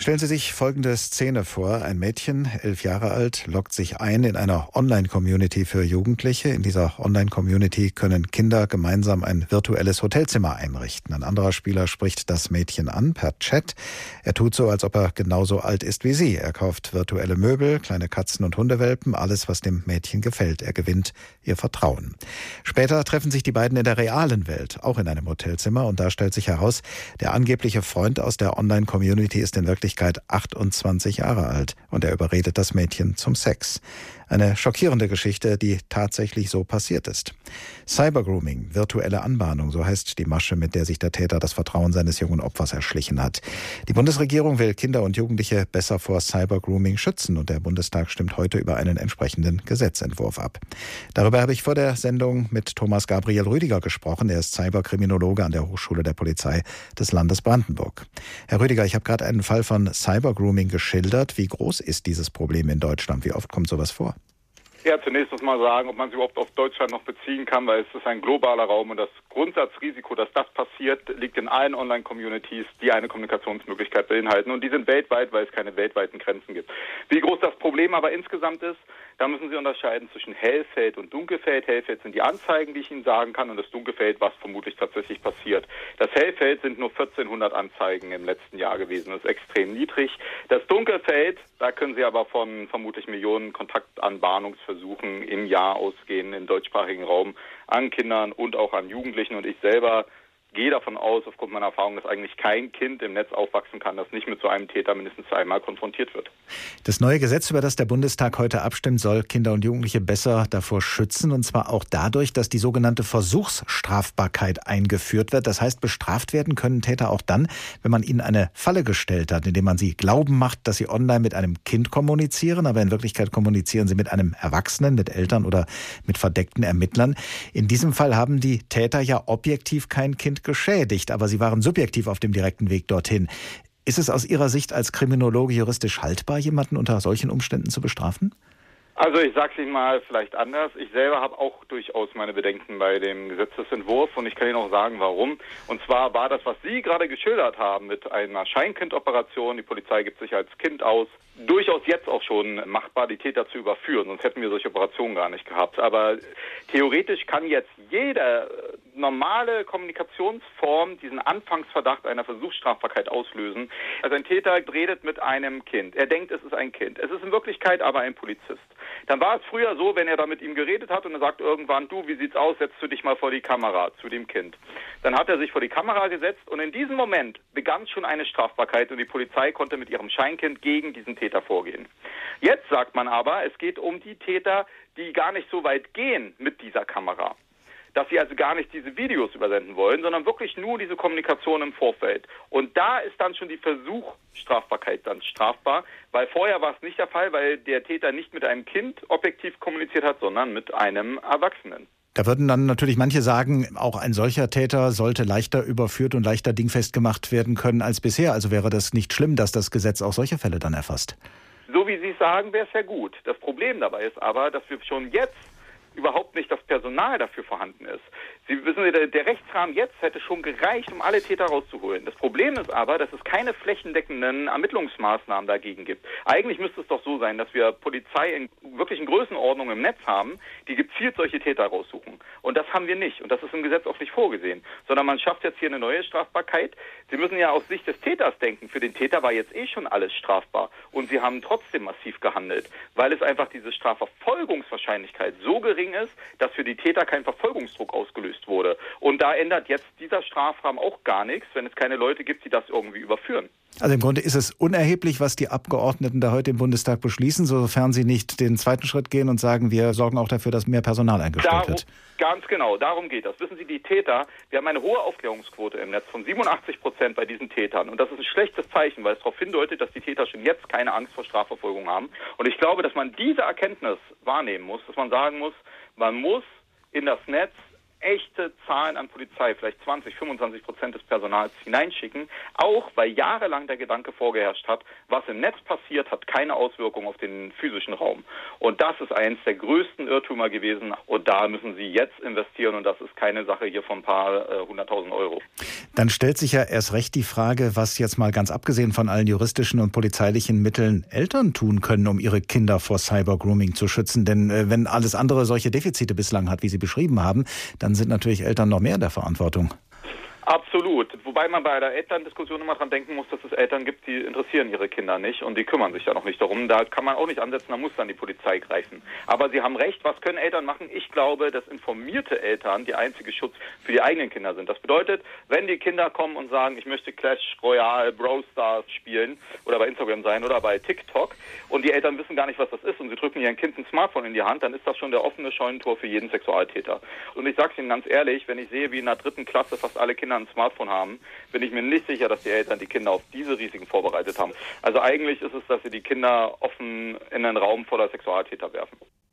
Stellen Sie sich folgende Szene vor. Ein Mädchen, 11 Jahre alt, loggt sich ein in einer Online-Community für Jugendliche. In dieser Online-Community können Kinder gemeinsam ein virtuelles Hotelzimmer einrichten. Ein anderer Spieler spricht das Mädchen an per Chat. Er tut so, als ob er genauso alt ist wie sie. Er kauft virtuelle Möbel, kleine Katzen- und Hundewelpen, alles, was dem Mädchen gefällt. Er gewinnt ihr Vertrauen. Später treffen sich die beiden in der realen Welt, auch in einem Hotelzimmer. Und da stellt sich heraus, der angebliche Freund aus der Online-Community ist in Wirklichkeit 28 Jahre alt und er überredet das Mädchen zum Sex. Eine schockierende Geschichte, die tatsächlich so passiert ist. Cybergrooming, virtuelle Anbahnung, so heißt die Masche, mit der sich der Täter das Vertrauen seines jungen Opfers erschlichen hat. Die Bundesregierung will Kinder und Jugendliche besser vor Cybergrooming schützen und der Bundestag stimmt heute über einen entsprechenden Gesetzentwurf ab. Darüber habe ich vor der Sendung mit Thomas Gabriel Rüdiger gesprochen. Er ist Cyberkriminologe an der Hochschule der Polizei des Landes Brandenburg. Herr Rüdiger, ich habe gerade einen Fall von Cybergrooming geschildert. Wie groß ist dieses Problem in Deutschland? Wie oft kommt sowas vor? Ja, zunächst muss man sagen, ob man es überhaupt auf Deutschland noch beziehen kann, weil es ist ein globaler Raum und das Grundsatzrisiko, dass das passiert, liegt in allen Online-Communities, die eine Kommunikationsmöglichkeit beinhalten. Und die sind weltweit, weil es keine weltweiten Grenzen gibt. Wie groß das Problem aber insgesamt ist, da müssen Sie unterscheiden zwischen Hellfeld und Dunkelfeld. Hellfeld sind die Anzeigen, die ich Ihnen sagen kann, und das Dunkelfeld, was vermutlich tatsächlich passiert. Das Hellfeld sind nur 1400 Anzeigen im letzten Jahr gewesen. Das ist extrem niedrig. Das Dunkelfeld, da können Sie aber von vermutlich Millionen Kontaktanbahnungsversuchen im Jahr ausgehen im deutschsprachigen Raum an Kindern und auch an Jugendlichen. Und ich selber gehe davon aus, aufgrund meiner Erfahrung, dass eigentlich kein Kind im Netz aufwachsen kann, das nicht mit so einem Täter mindestens einmal konfrontiert wird. Das neue Gesetz, über das der Bundestag heute abstimmt, soll Kinder und Jugendliche besser davor schützen, und zwar auch dadurch, dass die sogenannte Versuchsstrafbarkeit eingeführt wird. Das heißt, bestraft werden können Täter auch dann, wenn man ihnen eine Falle gestellt hat, indem man sie glauben macht, dass sie online mit einem Kind kommunizieren, aber in Wirklichkeit kommunizieren sie mit einem Erwachsenen, mit Eltern oder mit verdeckten Ermittlern. In diesem Fall haben die Täter ja objektiv kein Kind geschädigt, aber sie waren subjektiv auf dem direkten Weg dorthin. Ist es aus Ihrer Sicht als Kriminologe juristisch haltbar, jemanden unter solchen Umständen zu bestrafen? Also ich sage es Ihnen mal vielleicht anders. Ich selber habe auch durchaus meine Bedenken bei dem Gesetzesentwurf und ich kann Ihnen auch sagen, warum. Und zwar war das, was Sie gerade geschildert haben mit einer Scheinkindoperation, die Polizei gibt sich als Kind aus, durchaus jetzt auch schon machbar, die Täter zu überführen. Sonst hätten wir solche Operationen gar nicht gehabt. Aber theoretisch kann jetzt jede normale Kommunikationsform diesen Anfangsverdacht einer Versuchsstrafbarkeit auslösen. Also ein Täter redet mit einem Kind. Er denkt, es ist ein Kind. Es ist in Wirklichkeit aber ein Polizist. Dann war es früher so, wenn er da mit ihm geredet hat und er sagt irgendwann, du, wie sieht's aus, setzt du dich mal vor die Kamera zu dem Kind. Dann hat er sich vor die Kamera gesetzt und in diesem Moment begann schon eine Strafbarkeit und die Polizei konnte mit ihrem Scheinkind gegen diesen Täter vorgehen. Jetzt sagt man aber, es geht um die Täter, die gar nicht so weit gehen mit dieser Kamera. Dass sie also gar nicht diese Videos übersenden wollen, sondern wirklich nur diese Kommunikation im Vorfeld. Und da ist dann schon die Versuchsstrafbarkeit dann strafbar, weil vorher war es nicht der Fall, weil der Täter nicht mit einem Kind objektiv kommuniziert hat, sondern mit einem Erwachsenen. Da würden dann natürlich manche sagen, auch ein solcher Täter sollte leichter überführt und leichter dingfest gemacht werden können als bisher. Also wäre das nicht schlimm, dass das Gesetz auch solche Fälle dann erfasst? So wie Sie es sagen, wäre es ja gut. Das Problem dabei ist aber, dass wir schon jetzt überhaupt nicht das Personal dafür vorhanden ist. Sie wissen, der Rechtsrahmen jetzt hätte schon gereicht, um alle Täter rauszuholen. Das Problem ist aber, dass es keine flächendeckenden Ermittlungsmaßnahmen dagegen gibt. Eigentlich müsste es doch so sein, dass wir Polizei in wirklichen Größenordnung im Netz haben, die gezielt solche Täter raussuchen. Und das haben wir nicht. Und das ist im Gesetz auch nicht vorgesehen. Sondern man schafft jetzt hier eine neue Strafbarkeit. Sie müssen ja aus Sicht des Täters denken. Für den Täter war jetzt schon alles strafbar. Und sie haben trotzdem massiv gehandelt, weil es einfach diese Strafverfolgungswahrscheinlichkeit so gering ist, dass für die Täter kein Verfolgungsdruck ausgelöst wurde. Und da ändert jetzt dieser Strafrahmen auch gar nichts, wenn es keine Leute gibt, die das irgendwie überführen. Also im Grunde ist es unerheblich, was die Abgeordneten da heute im Bundestag beschließen, sofern sie nicht den zweiten Schritt gehen und sagen, wir sorgen auch dafür, dass mehr Personal eingestellt wird. Ganz genau, darum geht das. Wissen Sie, die Täter, wir haben eine hohe Aufklärungsquote im Netz von 87% bei diesen Tätern. Und das ist ein schlechtes Zeichen, weil es darauf hindeutet, dass die Täter schon jetzt keine Angst vor Strafverfolgung haben. Und ich glaube, dass man diese Erkenntnis wahrnehmen muss, dass man sagen muss, man muss in das Netz echte Zahlen an Polizei, vielleicht 20-25% des Personals hineinschicken, auch weil jahrelang der Gedanke vorgeherrscht hat, was im Netz passiert, hat keine Auswirkung auf den physischen Raum. Und das ist eines der größten Irrtümer gewesen und da müssen Sie jetzt investieren und das ist keine Sache hier von ein paar 100.000 Euro. Dann stellt sich ja erst recht die Frage, was jetzt mal ganz abgesehen von allen juristischen und polizeilichen Mitteln Eltern tun können, um ihre Kinder vor Cybergrooming zu schützen. Denn wenn alles andere solche Defizite bislang hat, wie Sie beschrieben haben, dann sind natürlich Eltern noch mehr in der Verantwortung. Absolut. Wobei man bei der Elterndiskussion immer dran denken muss, dass es Eltern gibt, die interessieren ihre Kinder nicht und die kümmern sich ja noch nicht darum. Da kann man auch nicht ansetzen, da muss dann die Polizei greifen. Aber Sie haben recht, was können Eltern machen? Ich glaube, dass informierte Eltern die einzige Schutz für die eigenen Kinder sind. Das bedeutet, wenn die Kinder kommen und sagen, ich möchte Clash Royale, Brawl Stars spielen oder bei Instagram sein oder bei TikTok und die Eltern wissen gar nicht, was das ist und sie drücken ihrem Kind ein Smartphone in die Hand, dann ist das schon der offene Scheunentor für jeden Sexualtäter. Und ich sage es Ihnen ganz ehrlich, wenn ich sehe, wie in der 3. Klasse fast alle Kinder ein Smartphone haben, bin ich mir nicht sicher, dass die Eltern die Kinder auf diese Risiken vorbereitet haben. Also eigentlich ist es, dass sie die Kinder offen in einen Raum voller Sexualtäter werfen.